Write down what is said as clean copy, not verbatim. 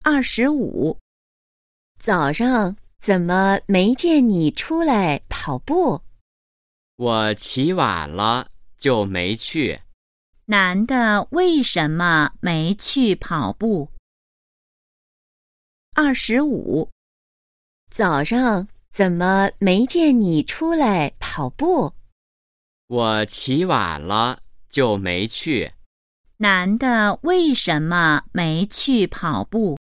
25. 早上怎么没见你出来跑步？ 我起晚了，就没去。 男的为什么没去跑步？25. 早上怎么没见你出来跑步？ 我起晚了，就没去。 男的为什么没去跑步？